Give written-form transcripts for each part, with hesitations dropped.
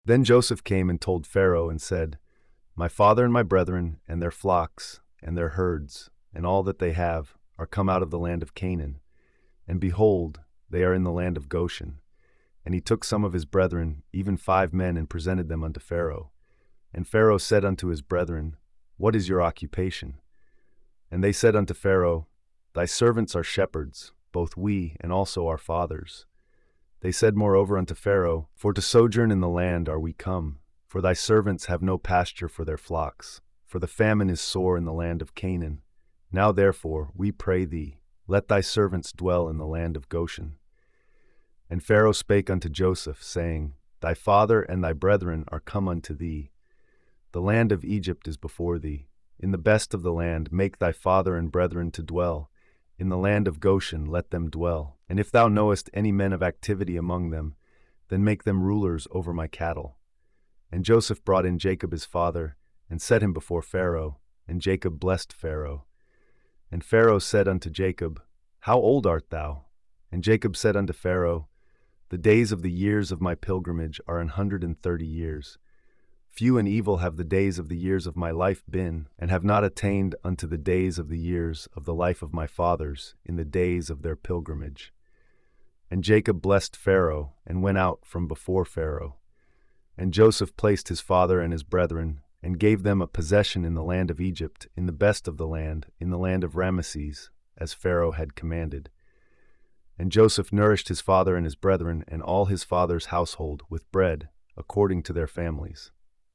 Then Joseph came and told Pharaoh and said, My father and my brethren and their flocks and their herds and all that they have are come out of the land of Canaan. And behold, they are in the land of Goshen. And he took some of his brethren, even 5 men, and presented them unto Pharaoh. And Pharaoh said unto his brethren, What is your occupation? And they said unto Pharaoh, Thy servants are shepherds, both we and also our fathers. They said moreover unto Pharaoh, For to sojourn in the land are we come, for thy servants have no pasture for their flocks, for the famine is sore in the land of Canaan. Now therefore, we pray thee, let thy servants dwell in the land of Goshen. And Pharaoh spake unto Joseph, saying, Thy father and thy brethren are come unto thee. The land of Egypt is before thee. In the best of the land make thy father and brethren to dwell. In the land of Goshen let them dwell. And if thou knowest any men of activity among them, then make them rulers over my cattle. And Joseph brought in Jacob his father, and set him before Pharaoh, and Jacob blessed Pharaoh. And Pharaoh said unto Jacob, How old art thou? And Jacob said unto Pharaoh, The days of the years of my pilgrimage are 130 years. Few and evil have the days of the years of my life been, and have not attained unto the days of the years of the life of my fathers in the days of their pilgrimage. And Jacob blessed Pharaoh, and went out from before Pharaoh. And Joseph placed his father and his brethren, and gave them a possession in the land of Egypt, in the best of the land, in the land of Ramesses, as Pharaoh had commanded. And Joseph nourished his father and his brethren, and all his father's household, with bread, according to their families.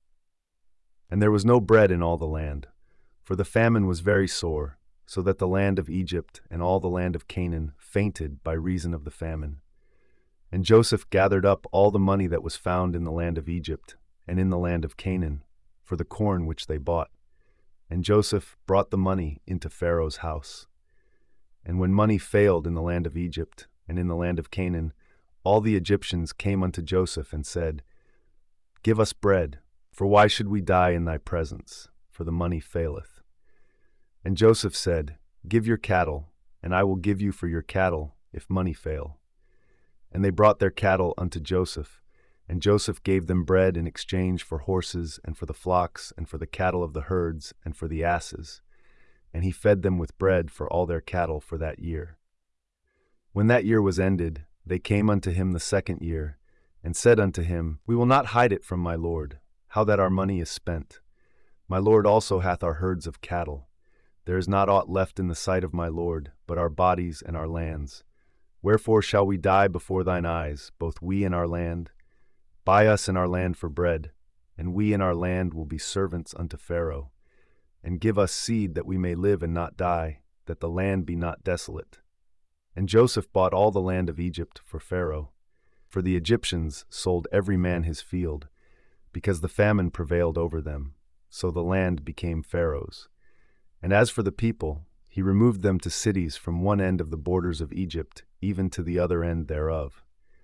And there was no bread in all the land, for the famine was very sore, so that the land of Egypt and all the land of Canaan fainted by reason of the famine. And Joseph gathered up all the money that was found in the land of Egypt and in the land of Canaan, for the corn which they bought. And Joseph brought the money into Pharaoh's house. And when money failed in the land of Egypt and in the land of Canaan, all the Egyptians came unto Joseph and said, Give us bread, for why should we die in thy presence? For the money faileth. And Joseph said, Give your cattle, and I will give you for your cattle, if money fail. And they brought their cattle unto Joseph, and Joseph gave them bread in exchange for horses, and for the flocks, and for the cattle of the herds, and for the asses. And he fed them with bread for all their cattle for that year. When that year was ended, they came unto him the 2nd year, and said unto him, We will not hide it from my lord, how that our money is spent. My lord also hath our herds of cattle. There is not aught left in the sight of my lord, but our bodies and our lands. Wherefore shall we die before thine eyes, both we and our land? Buy us and our land for bread, and we and our land will be servants unto Pharaoh. And give us seed that we may live and not die, that the land be not desolate. And Joseph bought all the land of Egypt for Pharaoh. For the Egyptians sold every man his field, because the famine prevailed over them, so the land became Pharaoh's. And as for the people, he removed them to cities from one end of the borders of Egypt, even to the other end thereof.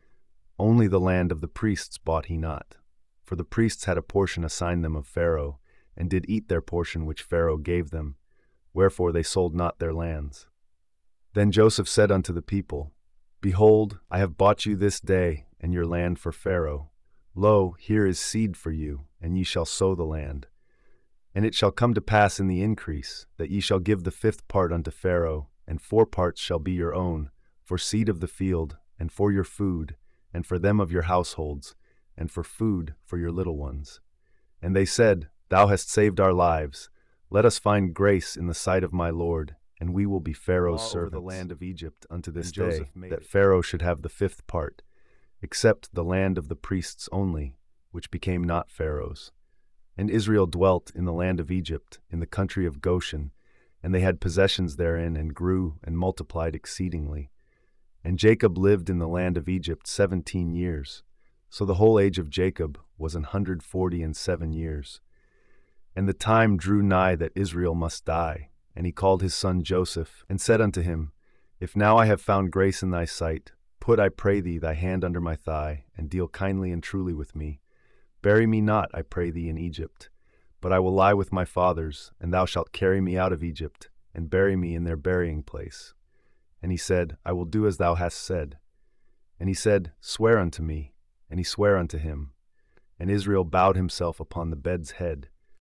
Only the land of the priests bought he not, for the priests had a portion assigned them of Pharaoh, and did eat their portion which Pharaoh gave them, wherefore they sold not their lands. Then Joseph said unto the people, Behold, I have bought you this day and your land for Pharaoh. Lo, here is seed for you, and ye shall sow the land. And it shall come to pass in the increase, that ye shall give the 5th part unto Pharaoh, and 4 parts shall be your own, for seed of the field, and for your food, and for them of your households, and for food for your little ones. And they said, Thou hast saved our lives. Let us find grace in the sight of my lord, and we will be Pharaoh's servants. Over the land of Egypt unto this day, that Pharaoh should have the 5th part, except the land of the priests only, which became not Pharaoh's. And Israel dwelt in the land of Egypt, in the country of Goshen, and they had possessions therein, and grew and multiplied exceedingly. And Jacob lived in the land of Egypt 17 years. So the whole age of Jacob was 147 years. And the time drew nigh that Israel must die. And he called his son Joseph, and said unto him, If now I have found grace in thy sight, put, I pray thee, thy hand under my thigh, and deal kindly and truly with me. Bury me not, I pray thee, in Egypt, but I will lie with my fathers, and thou shalt carry me out of Egypt, and bury me in their burying place. And he said, I will do as thou hast said. And he said, Swear unto me. And he sware unto him. And Israel bowed himself upon the bed's head.